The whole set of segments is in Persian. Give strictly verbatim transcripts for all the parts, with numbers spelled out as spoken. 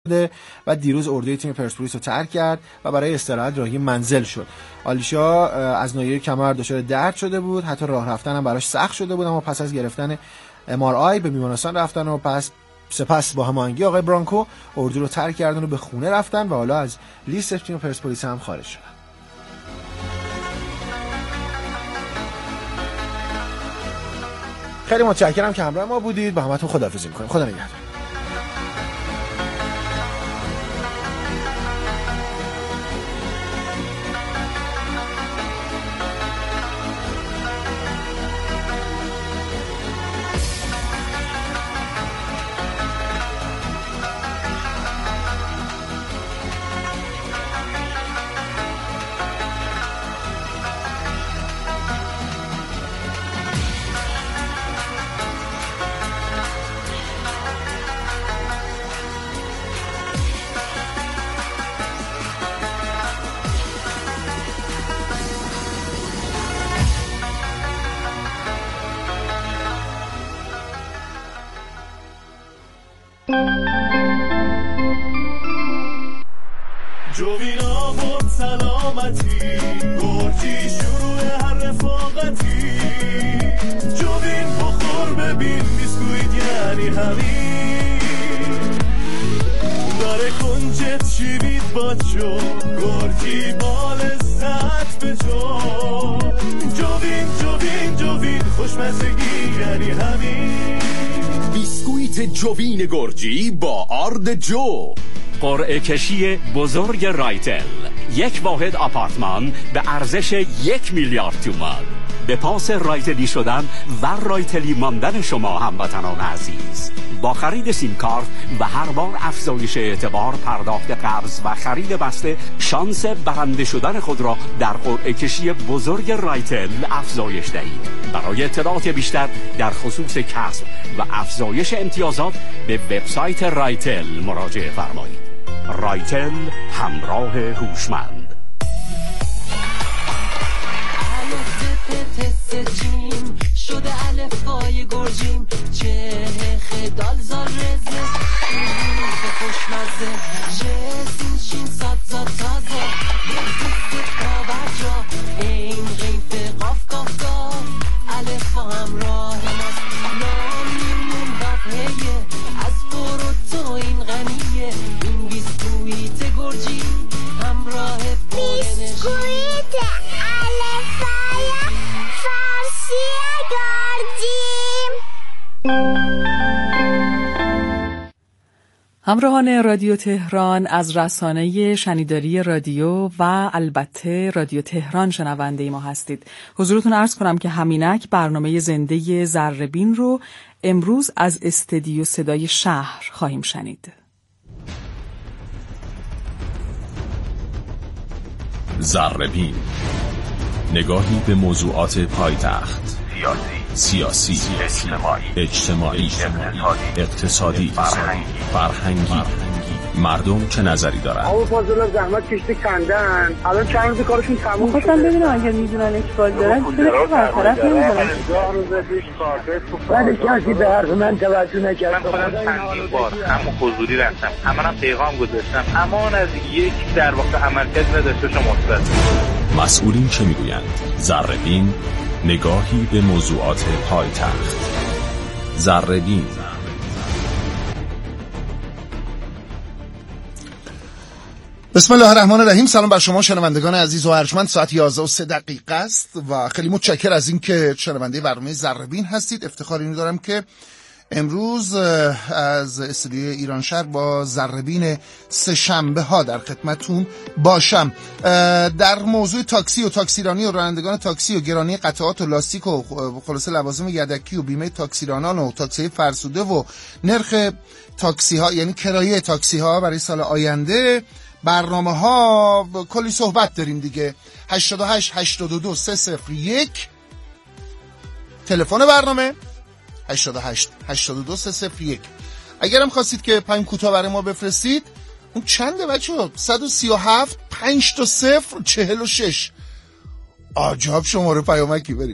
و دیروز اردوی تیم پرسپولیس رو ترک کرد و برای استراحت راهی منزل شد. آلیشا از ناحیه کمر دچار درد شده بود، حتی راه رفتن هم براش سخت شده بود، اما پس از گرفتن ام آر آی به بیمارستان رفتن و پس سپس با هماهنگی آقای برانکو اردو رو ترک کردن و به خونه رفتن و حالا از لیست تیم پرسپولیس هم خارج شدن. خیلی متشکرم که همراه ما بودید. با همتون خداحافظی می‌کنیم. خدا نگهدار. جوینا بود سلامتی گرجی شروع هر رفاقتی جوین بخور ببین بیسکویت یعنی همین داره کنجت شیوید باچو گرجی بال ست به جو جوین جوین جوین خوشمزگی یعنی همین بیسکویت جوین گرجی با آرد جو. قرعه کشی بزرگ رایتل، یک واحد آپارتمان به ارزش یک میلیارد تومان. به پاس رایتلی شدن و رایتلی ماندن شما هموطنان عزیز، با خرید سیم کارت و هر بار افزایش اعتبار پرداخت قرض و خرید بسته شانس برنده شدن خود را در قرعه کشی بزرگ رایتل افزایش دهید. برای اطلاعات بیشتر در خصوص کسب و افزایش امتیازات به وبسایت رایتل مراجعه فرمایید. رایتل، همراه هوشمند. جیم شده الفای گرجیم چه خدال زار رزه خوشمزه جسین شین ساد زاد تازه یک پاورجا این غیف قاف قاف قاف الفا همراه ماست نامیمون بافهیه از برو تو این غنیه این بیسکویت گرجی همراه پولنشی بیسکویت الفای فارسی گرجیم. همراهان رادیو تهران، از رسانه شنیداری رادیو و البته رادیو تهران شنونده ما هستید. حضورتون عرض کنم که همینک برنامه زنده ذره‌بین رو امروز از استدیو صدای شهر خواهیم شنید. ذره‌بین، نگاهی به موضوعات پایتخت، سیاسی، سیاسی، اجتماعی، اجتماعی، اقتصادی، اقتصادی، فرهنگی، فرهنگی. مردم چه نظری دارن؟ آقا فاضل زحمت کشته کندن، الان چند روز کارشون تموم شده. خواستم ببینم اگه میدونن اشکال دارن چرا برطرف نمی‌کنن؟ ولی کسی به حرف من توجه نکرد. من خودم چندین بار همون حضوری رفتم، همونم پیغام گذاشتم، اما از یک در واقع عملکرد نداشته شما مثبت. مسئولین چه میگویند؟ ذره‌بین، نگاهی به موضوعات پایتخت. ذره‌بین. بسم الله الرحمن الرحیم. سلام بر شما شنوندگان عزیز و ارجمند. ساعت یازده و سه دقیقه است و خیلی متشکرم از این که شنونده برنامه ذره‌بین هستید. افتخار اینو دارم که امروز از استودیوی ایران شهر با ذره‌بین سه شنبه ها در خدمتتون باشم. در موضوع تاکسی و تاکسیرانی و رانندگان تاکسی و گرانی قطعات و لاستیک و خلاصه لوازم یدکی و بیمه تاکسیرانان و تاکسی فرسوده و نرخ تاکسی ها، یعنی کرایه تاکسی ها برای سال آینده، برنامه ها کلی صحبت داریم دیگه. هشتاد و هشت هشتاد و دو سه صفر یک تلفن برنامه، هشتاد و هشت هشتاد و دو سه صفر یک. اگرم خواستید که پیام کوتاه برای ما بفرستید، اون چنده بچه‌ها؟ صد و سی و هفت پنج تا صفر چهل و شش. عجب شماره پیامکی. بریم.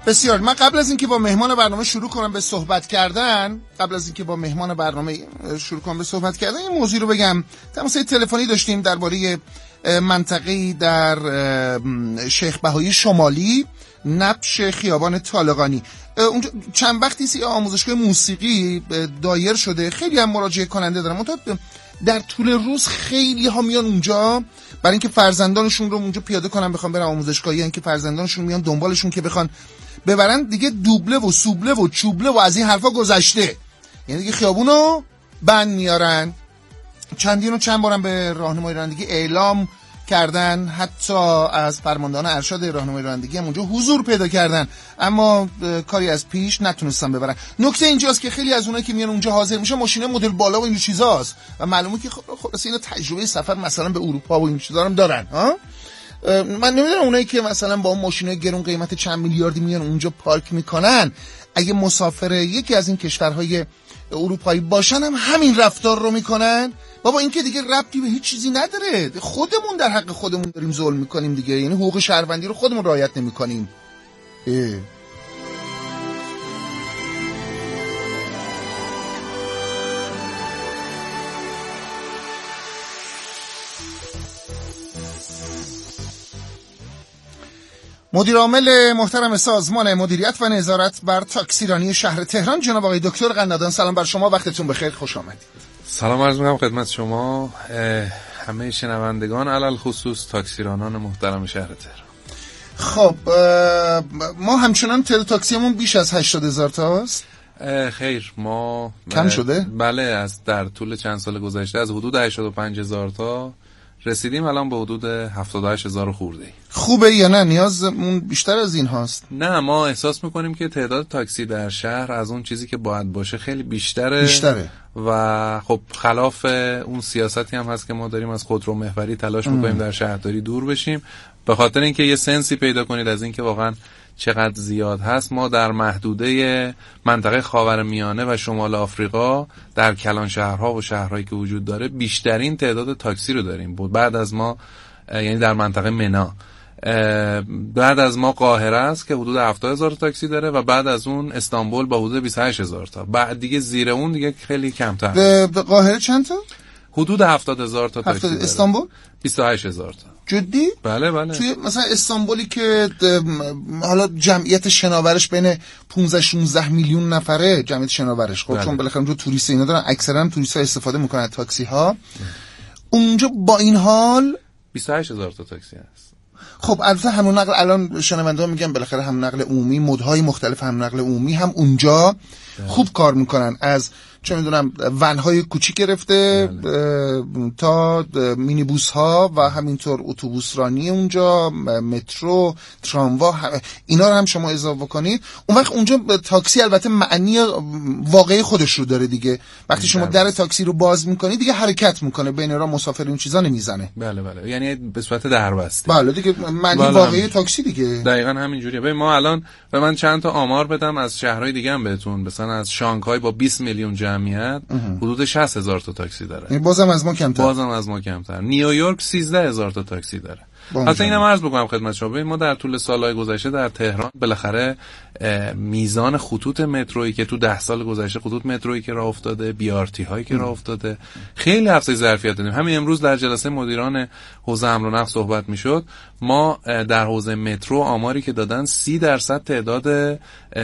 بسیار. من قبل از اینکه با مهمان برنامه شروع کنم به صحبت کردن قبل از اینکه با مهمان برنامه شروع کنم به صحبت کردن این موضوع رو بگم. تماس تلفنی داشتیم درباره منطقه‌ای در شیخ بهایی شمالی، نبش خیابان طالقانی. اونجا چند وقتی سی آموزشگاه موسیقی دایر شده، خیلی هم مراجعه کننده دارن. منتها در طول روز خیلی ها میان اونجا برای اینکه فرزندانشون رو اونجا پیاده کنن بخوام برن آموزشگاهی، اینکه فرزندانشون میان دنبالشون که بخوان ببرن. دیگه دوبله و سوبله و چوبله و از این حرفا گذشته، یعنی دیگه خیابونو بند میارن. چندین و چند بارم به راهنمای رانندگی اعلام کردن، حتی از فرماندهان ارشد راهنمای رانندگی هم اونجا حضور پیدا کردن، اما کاری از پیش نتونستن ببرن. نکته اینجاست که خیلی از اونایی که میان اونجا حاضر میشن ماشینه مدل بالا و این چیزاست و معلومه که خلاص اینا تجربه سفر مثلا به اروپا و این چیزا هم دارن. ها من نمیدونم اونایی که مثلا با اون ماشینای گرون قیمت چند میلیاردی میان اونجا پارک میکنن، اگه مسافر یکی از این کشورهای اروپایی باشن هم همین رفتار رو میکنن. بابا این که دیگه ربطی به هیچ چیزی نداره، خودمون در حق خودمون داریم ظلم میکنیم دیگه، یعنی حقوق شهروندی رو خودمون رعایت نمیکنیم. اه. مدیر عامل محترم سازمان مدیریت و نظارت بر تاکسیرانی شهر تهران جناب آقای دکتر قنادان، سلام بر شما، وقتتون بخیر، خوش آمدید. سلام عرض می‌کنم خدمت شما همه شنوندگان، علل خصوص تاکسیرانان محترم شهر تهران. خب ما همچنان تعداد تاکسیمون بیش از هشتاد هزار تاست؟ خیر، ما کم شده؟ بله، از در طول چند سال گذشته از حدود هشتاد و پنج هزار تا رسیدیم الان به حدود هفتاد و هشت هزار خورده. خوبه یا نه؟ نیازمون بیشتر از این هاست؟ نه، ما احساس میکنیم که تعداد تاکسی در شهر از اون چیزی که باید باشه خیلی بیشتره بیشتره و خب خلاف اون سیاستی هم هست که ما داریم از خودرو محوری تلاش میکنیم در شهرداری دور بشیم، به خاطر اینکه یه سنسی پیدا کنید از اینکه واقعا چقدر زیاد هست. ما در محدوده منطقه خاورمیانه و شمال آفریقا در کلان شهرها و شهرهایی که وجود داره بیشترین تعداد تاکسی رو داریم. بود بعد از ما، یعنی در منطقه منا، بعد از ما قاهره است که حدود هفتاد هزار تاکسی داره و بعد از اون استانبول با حدود بیست و هشت هزار تا. بعد دیگه زیر اون دیگه خیلی کمتر. به, به قاهره چند تا؟ حدود هفتاد هزار تا تاکسی داره. استانبول بیست و هشت هزار تا. جدی؟ بله بله. توی مثلا استانبولی که حالا جمعیت شناورش بین پانزده شانزده میلیون نفره، جمعیت شناورش، خب چون بالاخره اونجا توریست اینا دارن، اکثرا هم توریست‌ها استفاده میکنن از تاکسی ها. اونجا با این حال بیست و هشت هزار تا تاکسی هست. خب البته همون نقل، الان شنونده‌ها میگن بالاخره هم نقل عمومی، مدهای مختلف هم نقل عمومی هم اونجا ده. خوب کار میکنن، از چه میدونم ونهای کوچیک گرفته تا مینیبوس ها و همینطور اتوبوس رانی اونجا، مترو، تراموا، اینا رو هم شما اضافه کنید. اون وقت اونجا تاکسی البته معنی واقعی خودش رو داره دیگه. وقتی شما در تاکسی رو باز میکنید دیگه حرکت میکنه، بین راه مسافر این چیزا نمیزنه. بله بله، یعنی به صورت دربسته. بله دیگه، معنی بله واقعی تاکسی دیگه. دقیقاً همین جوریه. ببین ما الان به من چند تا آمار بدم از شهرهای دیگه هم بهتون، مثلا از شانگهای با بیست میلیون جمعیت حدود شصت هزار تا تاکسی داره. یعنی بازم از ما کمتر. بازم از ما کمتر. نیویورک سیزده هزار تا تاکسی داره. حتی اینم عرض بکنم خدمت شما، ببین ما در طول سالهای گذشته در تهران بالاخره میزان خطوط مترویی که تو ده سال گذشته، خطوط مترویی که راه افتاده، بی آر تی هایی که راه افتاده، خیلی افزایش ظرفیت دادیم. همین امروز در جلسه مدیران حوزه حمل و نقل صحبت میشد، ما در حوزه مترو آماری که دادن سی درصد تعداد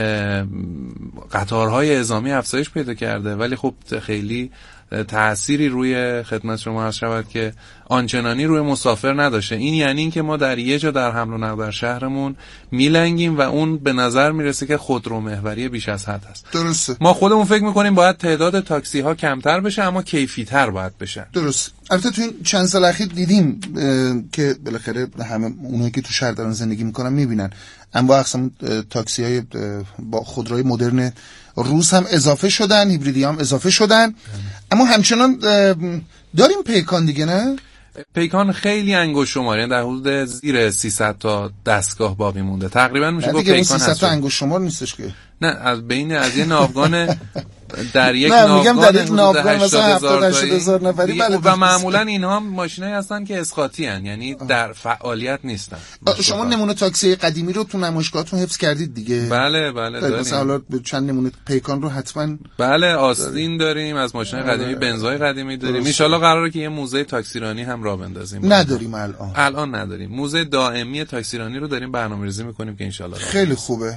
قطارهای اعزامی افزایش پیدا کرده، ولی خب خیلی تأثیری روی خدمت شما عرض شود که آنچنانی روی مسافر نداشته. این یعنی این که ما در یه جا در حمل و نقل در شهرمون میلنگیم و اون به نظر میرسه که خودرو محوری بیش از حد هست. درسته. ما خودمون فکر میکنیم باید تعداد تاکسی ها کمتر بشه، اما کیفی تر باید بشن. درست. البته تو این چند سال اخیر دیدیم که بالاخره همه اونایی که تو شهر دارن زندگی میکنن میبینن انواع اقسام تاکسی های با خودروی مدرن روز هم اضافه شدن، هیبریدی هم اضافه شدن، اما همچنان داریم پیکان دیگه، نه؟ پیکان خیلی انگشت شمار، یعنی در حدود زیر سیصد تا دستگاه باقی مونده. تقریبا میشه گفت پیکان سیصد تا انگشت شمار نیستش که. نه، از بین از یه ناوگان در یک نه میگم در یک ناوگان ناوگان مثلا هفتاد هشتاد هزار نفری بله و معمولا اینها ماشینایی هستن که اسقاطی ان، یعنی در فعالیت نیستن. شما نمونه تاکسی قدیمی رو تو نمایشگاهتون حفظ کردید دیگه؟ بله بله داریم. مثلا چند نمونه پیکان رو حتما بله آستین داریم، از ماشین قدیمی بنزای قدیمی داریم. ان شاءالله قراره که یه موزه تاکسیرانی هم راه بندازیم. نداریم الان. الان نداریم. موزه دائمی تاکسیرانی رو داریم برنامه‌ریزی می‌کنیم که ان شاءالله خیلی خوبه.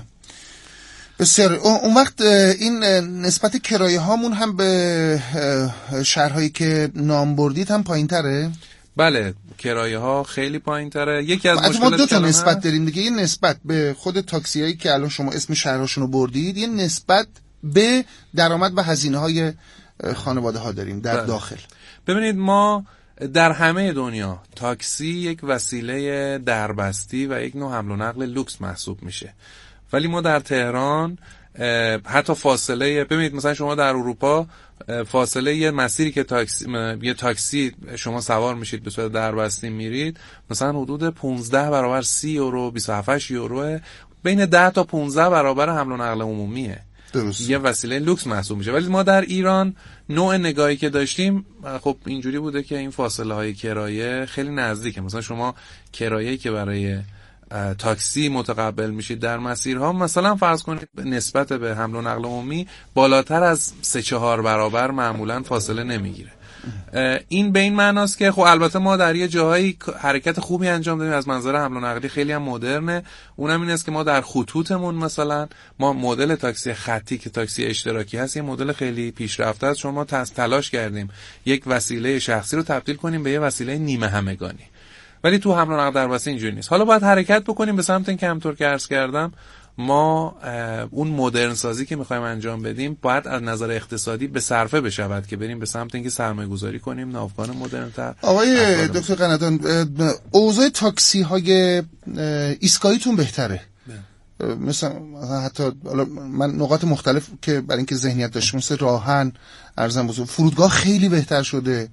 بسیار. اون وقت این نسبت کرایه هامون هم به شهرهایی که نام بردید هم پایین‌تره؟ بله کرایه ها خیلی پایین‌تره. یکی از مشکلات ما دو تا نسبت داریم دیگه، یه نسبت به خود تاکسیایی که الان شما اسم شهرهاشون رو بردید، یه نسبت به درآمد و هزینه‌های خانواده ها داریم در بله. داخل. ببینید ما در همه دنیا تاکسی یک وسیله دربستی و یک نوع حمل و نقل لوکس محسوب میشه، ولی ما در تهران حتی فاصله، ببینید مثلا شما در اروپا فاصله یه مسیری که تاکسی یه تاکسی شما سوار میشید به صورت دربستی میرید مثلا حدود پانزده برابر سی یورو بیست و هفت یورو، بین ده تا پانزده برابر حمل و نقل عمومیه. درست. یه وسیله لوکس محسوب میشه. ولی ما در ایران نوع نگاهی که داشتیم خب اینجوری بوده که این فاصله های کرایه خیلی نزدیکه. مثلا شما کرایه‌ای که برای تاکسی متقبل میشید در مسیرها مثلا فرض کنید نسبت به حمل و نقل عمومی بالاتر از سه چهار برابر معمولا فاصله نمیگیره. این به این معناست که خب البته ما در یه جاهایی حرکت خوبی انجام دادیم از منظر حمل و نقلی، خیلی هم مدرنه. اونم این است که ما در خطوطمون مثلا ما مدل تاکسی خطی که تاکسی اشتراکی هست یه مدل خیلی پیشرفته است. شما تلاش کردیم یک وسیله شخصی رو تبدیل کنیم به یه وسیله نیمه همگانی، ولی تو حمل و نقل دربسته اینجوری نیست. حالا باید حرکت بکنیم به سمت این که همونطور که عرض کردم ما اون مدرن سازی که میخوایم انجام بدیم باید از نظر اقتصادی به صرفه بشود که بریم به سمت اینکه سرمایه گذاری کنیم ناوگان مدرن‌تر. آقای دکتر قندان اوضاع تاکسی های ایستگاهیتون بهتره؟ مثلا حتی من نقاط مختلف که برای اینکه ذهنیت داشته مثل راهن ارزم بزرگ فرودگاه خیلی بهتر شده،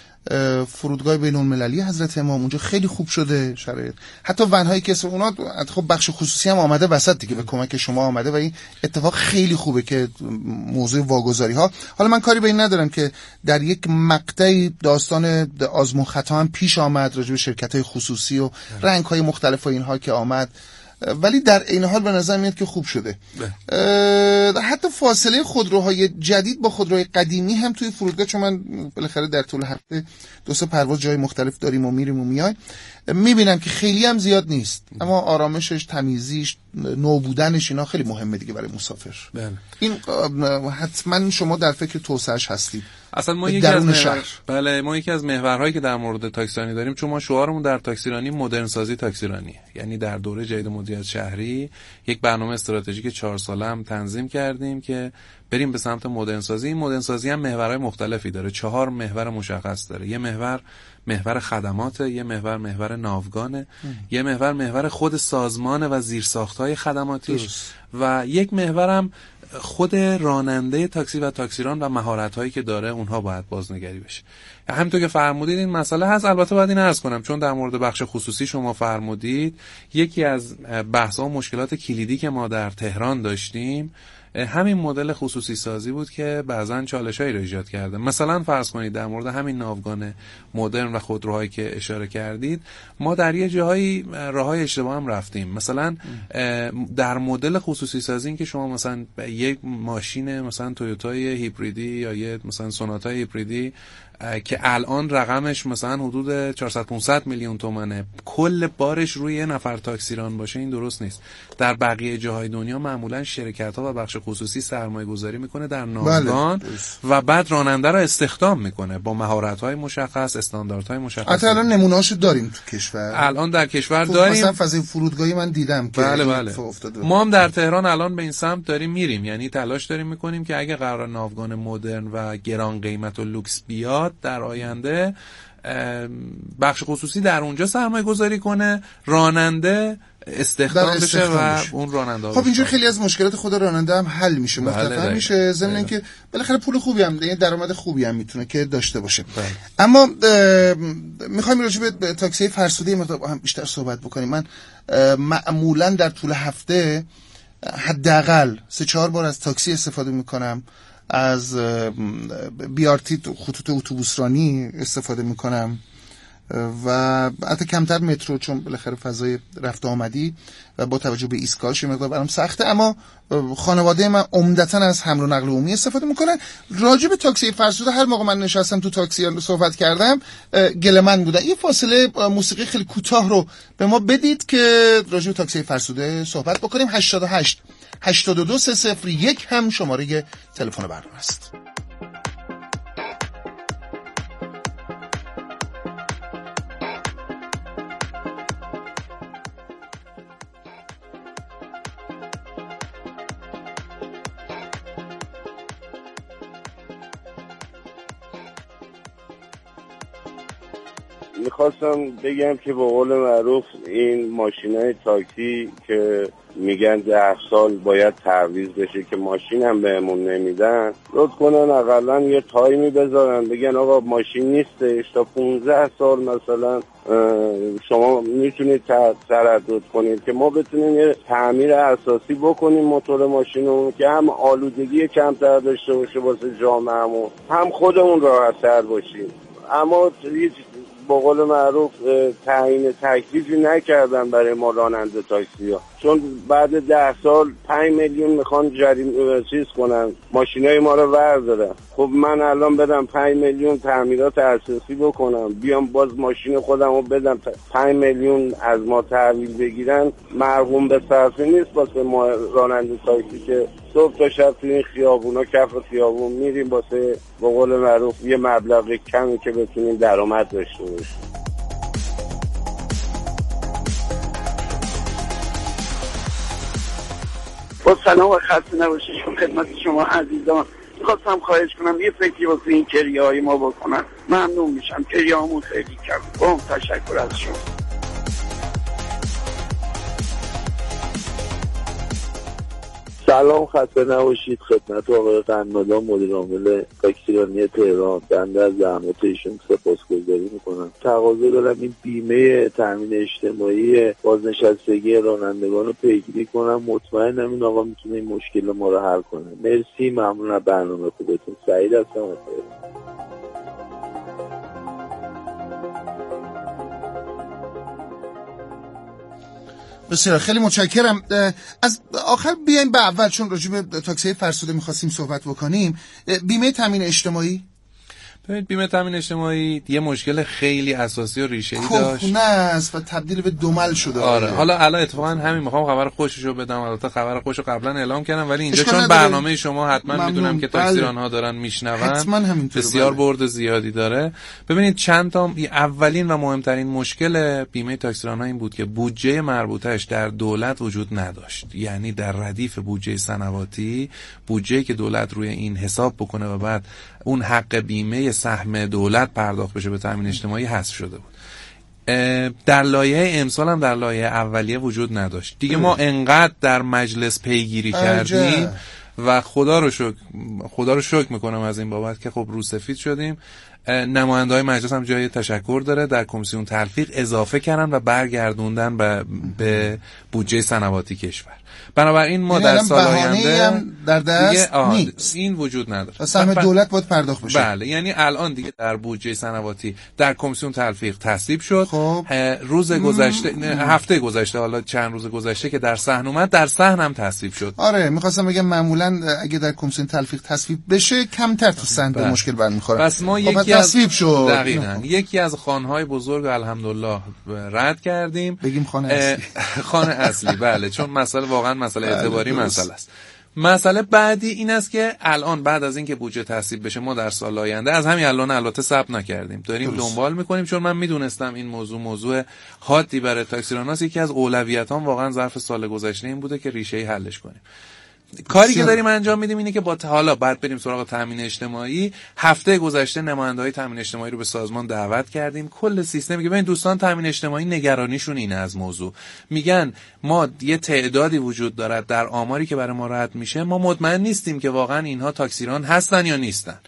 فرودگاه بین‌المللی حضرت امام اونجا خیلی خوب شده شرایط، حتی ونهایی که اونا خب بخش خصوصی هم آمده وسط دیگه به کمک شما آمده و این اتفاق خیلی خوبه که موضوع واگذاری ها. حالا من کاری به این ندارم که در یک مقطعی داستان آزمون خطا هم پیش آمد راجع به شرکت‌های خصوصی و رنگ‌های مختلف و اینها که آمد، ولی در این حال به نظر میاد که خوب شده. حتی فاصله خودروهای جدید با خودروهای قدیمی هم توی فرودگاه، چون من بالاخره در طول هفته دو سه پرواز جای مختلف داریم و میریم و میایم، میبینم که خیلی هم زیاد نیست، اما آرامشش، تمیزیش، نو بودنش اینا خیلی مهمه دیگه برای مسافر. بله. این حتما شما در فکر توسعهش هستید. اصلا ما یکی از محور... بله ما یکی از محورهایی که در مورد تاکسیرانی داریم، چون ما شعارمون در تاکسیرانی مدرن سازی تاکسیرانیه، یعنی در دوره جدید مدیریت شهری یک برنامه استراتژیک چهار ساله هم تنظیم کردیم که بریم به سمت مدرن سازی. این مدرن سازی هم محورهای مختلفی داره، چهار محور مشخص داره. یه محور محور خدمات، یه محور محور ناوگانه، یه محور محور خود سازمان و زیرساخت‌های خدماتیش و یک محورم خود راننده تاکسی و تاکسیران و مهارت‌هایی که داره اونها باید بازنگری بشه. همونطور که فرمودید این مسئله هست. البته باید این عرض کنم چون در مورد بخش خصوصی شما فرمودید، یکی از بحث‌ها و مشکلات کلیدی که ما در تهران داشتیم همین مدل خصوصی سازی بود که بعضن چالشایی رو ایجاد کرده. مثلا فرض کنید در مورد همین ناوگان مدرن و خودروهایی که اشاره کردید، ما در یه جاهایی راههای اشتباه هم رفتیم. مثلا در مدل خصوصی سازی این که شما مثلا یک ماشین مثلا تویوتای هیبریدی یا یه مثلا سوناتای هیبریدی که الان رقمش مثلا حدود چهارصد پانصد میلیون تومنه، کل بارش روی یه نفر تاکسیران باشه، این درست نیست. در بقیه جاهای دنیا معمولا شرکت‌ها و بخش خصوصی سرمایه گذاری میکنه در ناوگان و بعد راننده رو استخدام میکنه با مهارت‌های مشخص، استانداردهای مشخص. حتی الان نمونه‌هاشو داریم تو کشور. الان در کشور داریم. مثلا فضای فرودگاهی من دیدم که بله بله. ما هم در تهران الان به این سمت داریم میریم، یعنی تلاش داریم میکنیم که اگه قرار ناوگان مدرن و گران قیمت و لوکس بیاد در آینده بخش خصوصی در اونجا سرمایه گذاری کنه، راننده استخدام بشه و اون راننده. خب اینجوری خیلی از مشکلات خود راننده هم حل میشه، متفاهم میشه، ضمن اینکه بالاخره پول خوبی هم، یعنی درآمد خوبی هم میتونه که داشته باشه. بله. اما میخوایم راجع به تاکسی فرسوده مقدار هم بیشتر صحبت بکنیم. من معمولا در طول هفته حداقل سه چهار بار از تاکسی استفاده میکنم از بیارتی خطوط اتوبوسرانی استفاده میکنم و حتی کمتر مترو، چون بالاخره فضای رفت آمدی و با توجه به ایستگاهش مقدار برام سخته. اما خانواده من عمدتاً از حمل و نقل عمومی استفاده میکنن. راجع به تاکسی فرسوده هر موقع من نشستم تو تاکسی صحبت کردم گله‌مند بودن. یه فاصله موسیقی خیلی کوتاه رو به ما بدید که راجع به تاکسی فرسوده صحبت بکنیم. هشتاد و هشت هشتاد و دو سه صفر یک هم شماره تلفن برنامه است. میخواستم بگم که به قول معروف این ماشینای تاکسی که میگن ده سال باید تعویض بشه که ماشین هم بهمون نمیدن، لطف کنن اقلا یه تایمی بذارن بگن آقا ماشین نیستش تا پونزده سال مثلا شما میتونید تردد کنید که ما بتونیم یه تعمیر اساسی بکنیم موتور ماشینمون که هم آلودگی کمتر داشته باشه واسه جامعهمون، هم خودمون راحت‌تر باشیم. اما هیچ با قول معروف تعیین تکلیفی نکردن برای ما راننده تاکسی ها، چون بعد ده سال پنج میلیون میخوان جریمه چیز کنن ماشینای ما رو وردارن. خب من الان بدم پنج میلیون تعمیرات اساسی بکنم بیام باز ماشین خودم رو بدم پنج میلیون از ما تحویل بگیرن، مرغوم به صرفه نیست واسه ما راننده تاکسی که صبح تا شب تو این خیابونا کف خیابون میریم واسه به قول معروف یه مبلغ کمی که بتونیم درآمد داشته باشیم. با سلام و خسته نباشید خدمت شما عزیزان. میخواستم خواهش کنم یه فکری واسه این کریه های ما بکنم، ممنون میشم. کریه همون خیلی کم. بام تشکر از شما. سلام، خسته نباشید. خدمت آقای قنادان مدیر عامل تاکسیرانی تهران، بنده از زحمات ایشون سپاسگزاری میکنم. تقاضا دارم این بیمه تامین اجتماعی بازنشستگی رانندگان رو پیگیری کنم. مطمئنم این آقا میتونه این مشکل ما رو حل کنه. مرسی، ممنون از برنامه خوبتون. سعید هستم. بسیار خیلی متشکرم. از آخر بیایم به اول، چون راجع به تاکسی فرسوده می‌خواستیم صحبت بکنیم. بیمه تامین اجتماعی، ببینید بیمه تامین اجتماعی یه مشکل خیلی اساسی و ریشه‌ای داشت. کهنه است و تبدیل به دومل شده. آره، حالا الان اتفاقا همین میخوام خبر خوششو بدم. البته خبر خوشو قبلا اعلام کردم، ولی اینجا چون برنامه شما حتما میدونم که تاکسیران‌ها دارن میشنون، بسیار برد زیادی داره. ببینید چند تا اولین و مهمترین مشکل بیمه تاکسیران‌ها این بود که بودجه مربوطه‌اش در دولت وجود نداشت. یعنی در ردیف بودجه سنواتی، بودجه‌ای که دولت روی این حساب بکنه و بعد اون حق بیمه سهم دولت پرداخت بشه به تامین اجتماعی حذف شده بود. در لایحه امسال هم در لایحه اولیه وجود نداشت. دیگه ما انقدر در مجلس پیگیری کردیم و خدا رو شکر خدا رو شکر میکنم از این بابت که خب روسفید شدیم. نماینده‌های مجلس هم جای تشکر داره، در کمیسیون تلفیق اضافه کردن و برگردوندن به, به بودجه سنواتی کشور. بنابراین ما در سال آینده در دست نیست، این وجود نداره. سهم دولت باید پرداخت بشه. بله، یعنی الان دیگه در بودجه سنواتی در کمیسیون تلفیق تصویب شد. خب. روز گذشته هفته گذشته حالا چند روز گذشته که در صحن اومد، در صحن هم تصویب شد. آره، می‌خواستم بگم معمولا اگه در کمیسیون تلفیق تصویب بشه کمتر تو صحن به مشکل برمیخوره. پس ما خب یکی از تصویب شد. دقیقاً یکی از خانه‌های بزرگ الحمدلله رد کردیم. بگیم خانه اصلی. خانه اصلی، بله، چون مسئله واقعا مسئله اعتباری مسئله است. مسئله بعدی این است که الان بعد از اینکه بودجه تصویب بشه، ما در سال آینده از همین الان البته ثبت نکردیم، داریم درست. دنبال میکنیم، چون من میدونستم این موضوع موضوع حادی برای تاکسیراناست. یکی از اولویتام واقعا ظرف سال گذشته این بوده که ریشه‌ای حلش کنیم. کاری که داریم انجام میدیم اینه که با حالا بعد بریم سراغ تامین اجتماعی. هفته گذشته نماینده‌های تامین اجتماعی رو به سازمان دعوت کردیم. کل سیستمی که ببین دوستان تامین اجتماعی نگرانیشون اینه از موضوع، میگن ما یه تعدادی وجود دارد در آماری که برای ما رد میشه، ما مطمئن نیستیم که واقعا اینها تاکسیران هستن یا نیستن.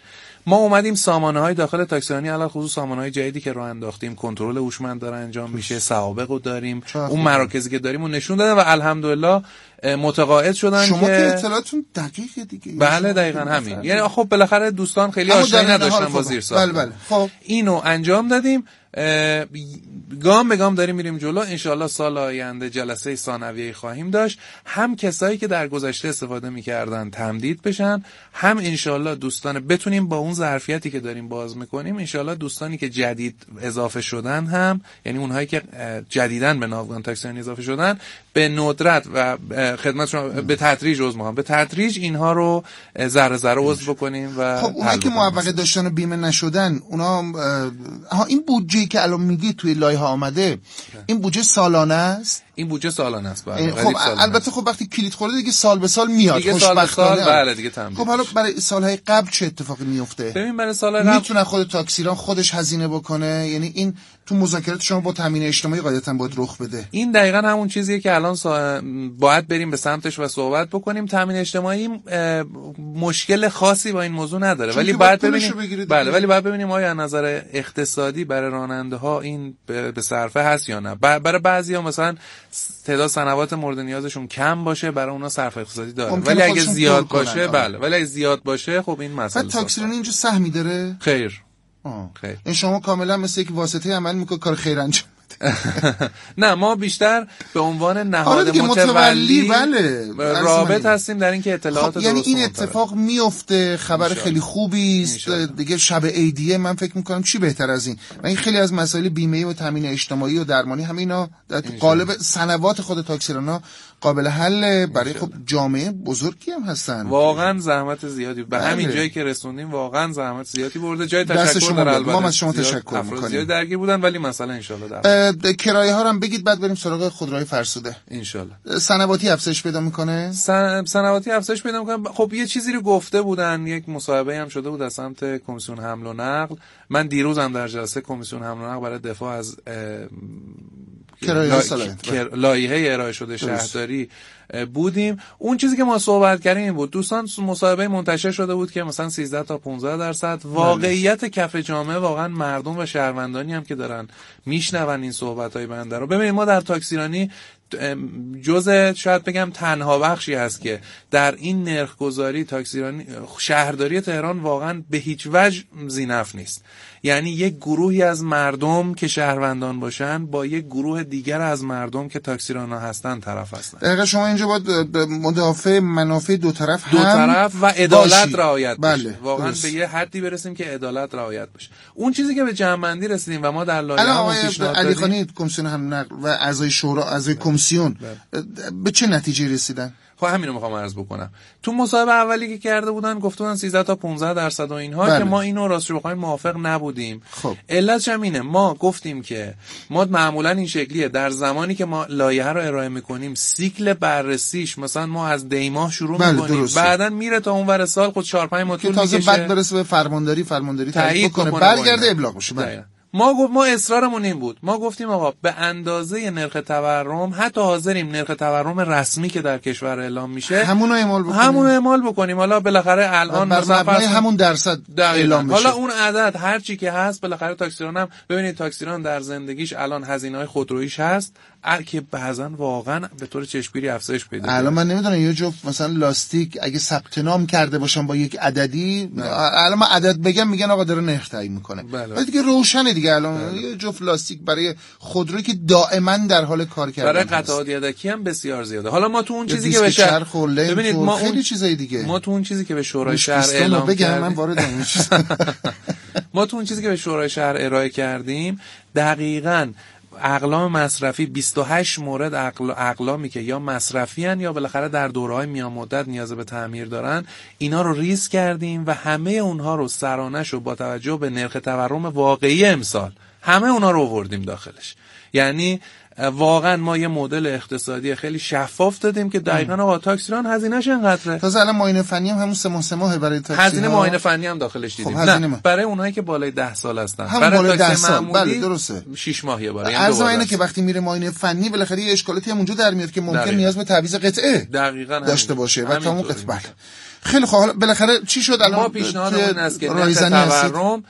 ما اومدیم سامانه‌های داخل تاکسیرانی علاوه خصوص سامانه‌های جدیدی که راه انداختیم، کنترل هوشمند داره انجام میشه، سوابقو داریم، اون مراکزی که داریم اون نشون دادن و الحمدلله متقاعد شدن شما که که اطلاعاتون دقیقه دیگه. بله دقیقاً همین. یعنی خب بالاخره دوستان خیلی آشنایی نداشتن با زیر ساخت. بله بله. خب اینو انجام دادیم، گام به گام داریم میریم جلو. انشالله سال آینده جلسه ثانویه خواهیم داشت، هم کسایی که در گذشته استفاده میکردن تمدید بشن، هم انشالله دوستان بتونیم با اون ظرفیتی که داریم باز میکنیم انشالله دوستانی که جدید اضافه شدن هم، یعنی اونهایی که جدیدن به ناوگان تاکسیرانی اضافه شدن، به ندرت و خدمت شما به تدریج عضو میخوام به تدریج اینها رو ذره ذره عضو بکنیم. و خب اونایی که موفق داشتن و بیمه نشدن، اونا ها این بودجه‌ای که الان میگی توی لایحه آمده، این بودجه سالانه است؟ این بودجه سالانه است. بله. خب البته خب وقتی کلید خورده دیگه سال به سال میاد دیگه، سال به سال بله دیگه تمدید. خب حالا برای سالهای قبل چه اتفاقی میفته؟ ببین برای سالهای قبل میتونه خود تاکسیران خودش هزینه بکنه؟ یعنی این تو مذاکرات شما با تامین اجتماعی قاعدتاً باید رخ بده. این دقیقاً همون چیزیه که الان سا... باید بریم به سمتش و صحبت بکنیم. تامین اجتماعی مشکل خاصی با این موضوع نداره، ولی باید ببینیم بله ولی باید ببینیم آیا از نظر اقتصادی برای راننده ها این به صرفه هست یا نه. برای بعضیا مثلا تعداد سنوات مورد نیازشون کم باشه، برای اونا صرف اقتصادی داره، ولی اگه زیاد باشه بله ولی اگه زیاد باشه خب این مسئله. بعد تاکسیرانی اینجا سهمی داره؟ خیر. آه. خیر. این شما کاملا مثل یک واسطه عمل میکنه، کار خیر انجام نه ما بیشتر به عنوان نهاد متولی بله رابط هستیم در اینکه اطلاعات خب یعنی این اتفاق میفته، خبر خیلی خوبی است دیگه. شب عیدیه من فکر میکنم چی بهتر از این. و این خیلی از مسائل بیمه و تامین اجتماعی و درمانی همینا در قالب سنوات خود تاکسیرانا قابل حل برای خب جامعه بزرگی هم هستن. واقعا زحمت زیادی به همین جایی که رسوندیم، واقعا زحمت زیادی برده. جای تشکر در البته ما از شما تشکر می‌کنیم. زیاد درگیر بودن ولی مثلا ان شاءالله در کرایه ها رو هم بگید بعد بریم سراغ خودروهای فرسوده. ان شاءالله سنواتی افزایش پیدا میکنه. سن... سنواتی افزایش پیدا میکنه. خب یه چیزی رو گفته بودن، یک مصاحبه هم شده بود از سمت کمیسیون حمل و نقل. من دیروزم در جلسه کمیسیون حمل و نقل برای دفاع از لایحه ارائه شده شهرداری بودیم. اون چیزی که ما صحبت کردیم این بود، دوستان مصاحبه منتشر شده بود که مثلا سیزده تا پانزده درصد. واقعیت کف جامعه واقعا مردم و شهروندانی هم که دارن میشنون این صحبت‌های بنده رو. ببینید ما در تاکسیرانی جزء شاید بگم تنها بخشی هست که در این نرخ گذاری تاکسیرانی شهرداری تهران واقعا به هیچ وجه ذی‌نفع نیست. یعنی یک گروهی از مردم که شهروندان باشن با یک گروه دیگر از مردم که تاکسیرانا هستن طرف هستن. دقیقاً شما اینجا باید مدافع منافع دو طرف دو طرف و عدالت رعایت بشه. بله. واقعا درست. به یه حدی برسیم که عدالت رعایت بشه. اون چیزی که به جمع‌بندی رسیدیم و ما در لایحه‌مون پیشنهاد دادیم، علی خانی کمیسیون حمل نقل و اعضای شورا اعضای کمیسیون به چه نتیجه رسیدن؟ خب همین رو میخوام عرض بکنم. تو مصاحبه اولی که کرده بودن گفته بودن سیزده تا پانزده درصد و اینها بله. که ما اینو راستش بخوایم موافق نبودیم. خب علتش هم اینه، ما گفتیم که ما معمولا این شکلیه، در زمانی که ما لایحه رو ارائه میکنیم سیکل بررسیش مثلا ما از دیماه شروع بله میکنیم، بعدن میره تا اونور سال خود چهار پنج ماه طول میکشه، تازه بعد برسه به فرمانداری فرمانداری تایید کنه برگرده ابلاغ بشه. بله. ما گفت ما اصرارمون این بود، ما گفتیم آقا به اندازه نرخ تورم حتی حاضریم نرخ تورم رسمی که در کشور اعلام میشه همون رو اعمال بکنیم همون رو اعمال بکنیم. حالا بالاخره الان مثلا همون درصد اعلام بشه. حالا اون عدد هر چی که هست بالاخره تاکسیران هم ببینید تاکسیران در زندگیش الان هزینه‌های خودرویش هست که بعضن واقعا به طور چشمگیری افزایش پیدا کنه. الان من نمیدونم یه جفت مثلا لاستیک اگه ثبت نام کرده باشم با یک عددی، الان من عدد بگم میگن آقا داره نرخ تعیین میکنه. ولی دیگه روشنه دیگه الان یه جفت لاستیک برای خودرویی که دائما در حال کار کردن برای قطعات یدکی هم بسیار زیاده. حالا ما تو اون چیزی که به شهر ببینید ما خیلی چیزای دیگه ما تو اون چیزی که به شورای شهر اعلام بگم من وارد ما تو اون چیزی که به شورای شهر ارائه کردیم دقیقاً اقلام مصرفی بیست و هشت مورد اقل... اقلامی که یا مصرفی ان یا بالاخره در دوره‌های میان مدت نیاز به تعمیر دارن، اینا رو ریز کردیم و همه اونها رو سرانش و با توجه به نرخ تورم واقعی امسال همه اونها رو آوردیم داخلش. یعنی واقعا ما یه مدل اقتصادی خیلی شفاف دادیم که دقیقاً آقا تاکسیران هزینه‌ش اینقدره. تازه الان معاینه فنی هم همون سه ماه سه ماه برای تاکسی هزینه معاینه فنی هم داخلش دیدیم. خب نه برای اونایی که بالای ده سال هستن، برای تاکسی معمولی بله درسته شش ماه یه بار. یعنی اینه که وقتی میره معاینه فنی بالاخره یه اشکالاتی هم اونجا در میاد که ممکن نیاز به تعویض قطعه دقیقاً داشته باشه و تا اون قطعه. بله خیلی خوب. حالا بالاخره چی شد الان؟ ما پیشنهادمون این است که نرخ تورم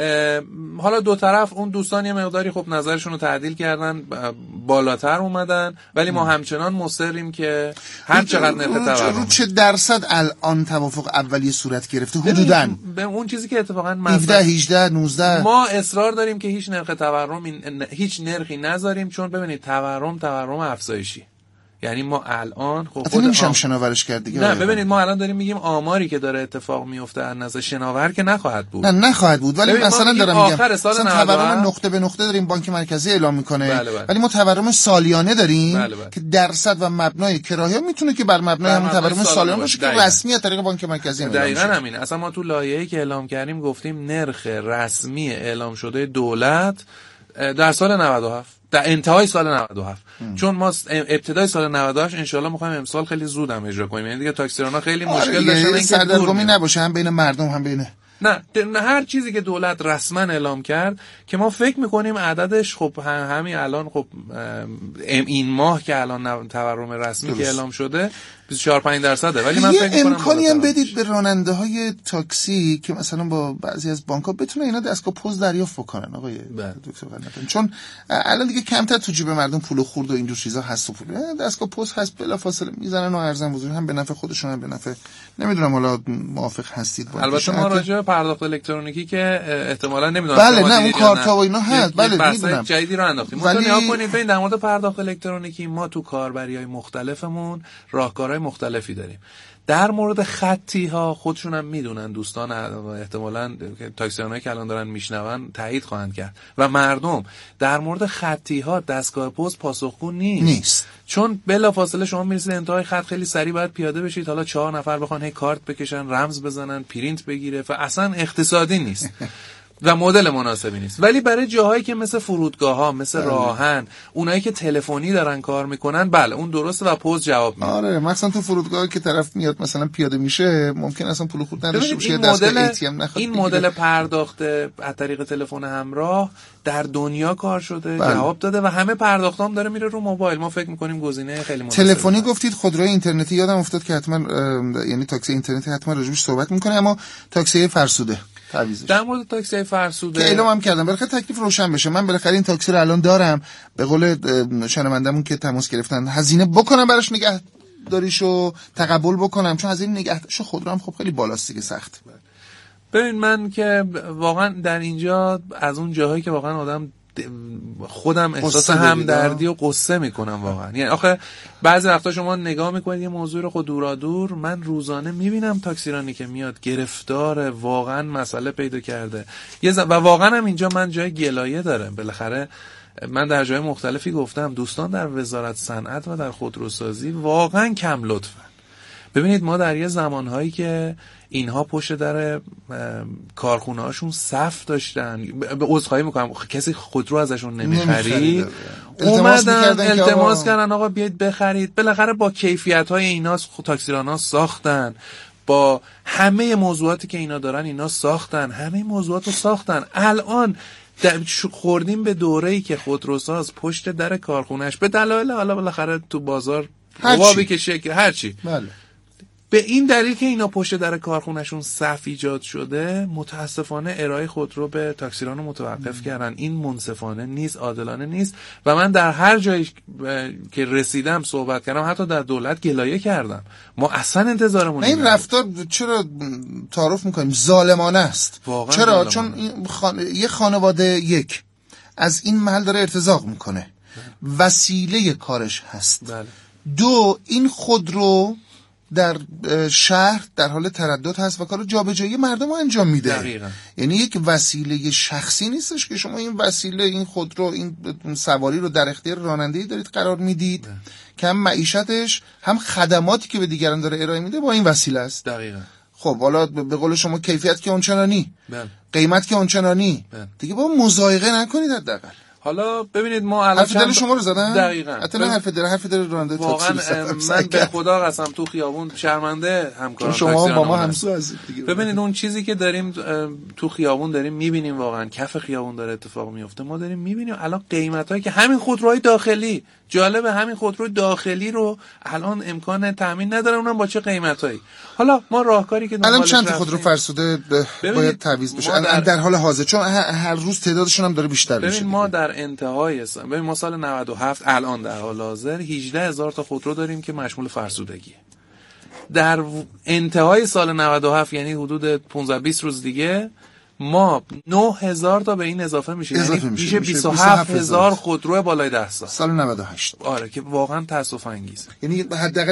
حالا دو طرف اون دوستان یه مقداری خب نظرشون رو تعدیل کردن، بالاتر اومدن، ولی ما همچنان مصریم که هر چقدر نرخ تورم رو چه درصد الان توافق اولیه صورت گرفته حدوداً به اون چیزی که اتفاقا هفده هجده نوزده ما اصرار داریم که هیچ نرخ تورم هیچ نرخی نذاریم، چون ببینید تورم تورم افزایشی، یعنی ما الان خب خود نمیشم آم... شناورش کرد دیگه. نه ببینید ما الان داریم میگیم آماری که داره اتفاق میفته از نظر شناور که نخواهد بود. نه نخواهد بود، ولی مثلا دارم میگم آخر سال تورم نقطه به نقطه داریم بانک مرکزی اعلام میکنه. بله بله. ولی ما تورم سالیانه داریم بله بله. که درصد و مبنای کرایه میتونه که بر مبنای همون تورم سالیانه باشه که رسمی از طریق بانک مرکزی اعلام دقیقاً همینه. اصلا ما تو لایحه‌ای که اعلام کردیم گفتیم نرخ رسمی اعلام شده دولت در سال نود و هفت، در انتهای سال نود و هفت ام. چون ما ابتدای سال نود و هشت انشالله می‌خوایم امسال خیلی زود هم اجرا کنیم، یعنی دیگه تاکسیران‌ها خیلی مشکل داشتن اینکه سردرگمی نباشه هم بین مردم هم بین نه هر چیزی که دولت رسما اعلام کرد که ما فکر میکنیم عددش خب همین الان خب این ماه که الان تورم رسمی درست. که اعلام شده بیست و چهار پنج درصده، ولی من فکر میکنم امکانی هم بدید به راننده های تاکسی که مثلا با بعضی از بانک‌ها بتونه اینا دستگاه پوز دریافت بکنن آقای دکتر قناتان، چون الان دیگه کمتر تو جیب مردم پول خورد و این جور چیزا هست و پول دستگاه پوز هست بلافاصله میزنن و ارزم بزرگ هم به نفع خودشون هم به نفع نمیدونم حالا موافق هستید با البته ما راجع به پرداخت الکترونیکی که احتمالاً نمیدونم بله نه اون کارتا و اینا هست بله میدونم جدیدی رو انداختیم ولی نگاه کنید ببین در مورد پرداخت الکترونیکی ما تو کاربری‌های مختلفمون راهکارهای مختلفی داریم. در مورد خطی ها خودشون هم میدونن دوستان احتمالاً تاکسی‌هایی که الان دارن میشنون تایید خواهند کرد و مردم در مورد خطی ها دستگاه پست پاسخگو نیست. نیست چون بلافاصله شما میرسید انتهای خط خیلی سریع باید پیاده بشید، حالا چهار نفر بخوان هی کارت بکشن رمز بزنن پرینت بگیره و اصلا اقتصادی نیست و مدل مناسبی نیست. ولی برای جاهایی که مثل فرودگاه ها مثل راهن اونایی که تلفنی دارن کار میکنن بله اون درسته و پوز جواب میده. آره مثلا تو فرودگاه که طرف میاد مثلا پیاده میشه ممکن اصلا پول خورد نداشته باشه دستگاه ای تی ام نخواد این مدل پرداخت از طریق تلفن همراه در دنیا کار شده بله. جواب داده و همه پرداختام داره میره رو موبایل. ما فکر میکنیم گزینه خیلی مناسبه. تلفنی گفتید خودروی اینترنتی یادم افتاد که حتما یعنی تاکسی اینترنتی حتما راجعش صحبت میکنه، اما تاکسی فرسوده تعویضش. در مورد تاکسی فرسوده که اعلام هم کردم بالاخره تکلیف روشن بشه. من بالاخره این تاکسی رو الان دارم، به قول شنوندمون که تماس گرفتن هزینه بکنم براش نگهداریشو تقبل بکنم، چون هزینه نگهداریشو خودرو هم خب خیلی بالاست دیگه سخت. ببین من که واقعا در اینجا از اون جاهایی که واقعا آدم خودم احساس همدردی و قصه میکنم واقعا. یعنی آخه بعضی وقتا شما نگاه میکنید یه موضوع رو خود دورا دور، من روزانه میبینم تاکسیرانی که میاد گرفتار واقعا مسئله پیدا کرده یه ز... و واقعا هم اینجا من جای گلایه دارم. بالاخره من در جای مختلفی گفتم دوستان در وزارت صنعت و در خودروسازی واقعا کم لطفن. ببینید ما در یه زمانهایی که اینها پشت در کارخونه هاشون صف داشتن، به عذرخواهی میکنم کسی خودرو ازشون نمیخرید، اومدن التماس کردن آقا بیاید بخرید. بالاخره با کیفیت های اینا تاکسیران ها ساختن، با همه موضوعاتی که اینا دارن اینا ساختن، همه موضوعات رو ساختن. الان خوردیم به دوره‌ای که خودروساز پشت در کارخونهش به دلایل حالا بالاخره تو بازار جوابی که شکل هرچی بله. به این دلیل که اینا پشت در کارخونهشون صف ایجاد شده متاسفانه ارائه خودرو به تاکسیران رو متوقف کردن. این منصفانه نیست، عادلانه نیست و من در هر جایی که رسیدم صحبت کردم، حتی در دولت گلایه کردم. ما اصلا انتظارمون این رفتار چرا تعارف میکنیم ظالمانه است. چرا ظالمانه. چون این خان... یه خانواده یک از این محل داره ارتزاق میکنه، وسیله کارش هست. بله. دو این خودرو در شهر در حال تردد هست و کار جابجایی مردم رو انجام میده. دقیقاً. یعنی یک وسیله شخصی نیستش که شما این وسیله این خودرو این سواری رو در اختیار راننده‌ای دارید قرار میدید ده. که هم معیشتش هم خدماتی که به دیگران داره ارائه میده با این وسیله است. دقیقاً. خب حالا به قول شما کیفیت که اونچنانی قیمت که اونچنانی دیگه با مضایقه نکنید حداقل. حالا ببینید ما الان حرف دل شما رو زدن دقیقاً حتی نه حرف دل حرف دل راننده تاکسی واقعا من به خدا قسم تو خیابون شرمنده همکاران شما با ما همسو هستید دیگه. ببینید اون چیزی که داریم تو خیابون داریم میبینیم واقعا کف خیابون داره اتفاق میفته. ما داریم میبینیم الان قیمتایی که همین خودروهای داخلی جالب همین خودرو داخلی رو الان امکان تامین نداره، اونم با چه قیمتایی. حالا ما راهکاری که الان چند تا خودرو فرسوده باید تعویض بشه در... در حال حاضر، چون هر روز تعدادشون هم داره بیشتر میشه. ببین ما در انتهای سال ببین ما سال نود و هفت الان در حال حاضر هجده هزار تا خودرو داریم که مشمول فرسودگیه. در انتهای سال نود و هفت یعنی حدود پانزده بیست روز دیگه ما نه هزار تا به این اضافه میشه، اضافه یعنی میشه میشه بیست و هفت هزار خودرو بالای ده سال. سال نود و هشت. آره که واقعا تأسف انگیزه. یعنی حداقل